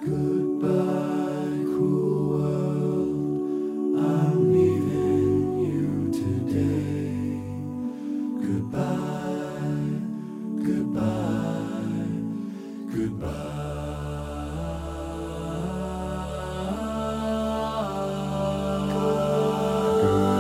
Goodbye, cruel world, I'm leaving you today. Goodbye, goodbye, goodbye.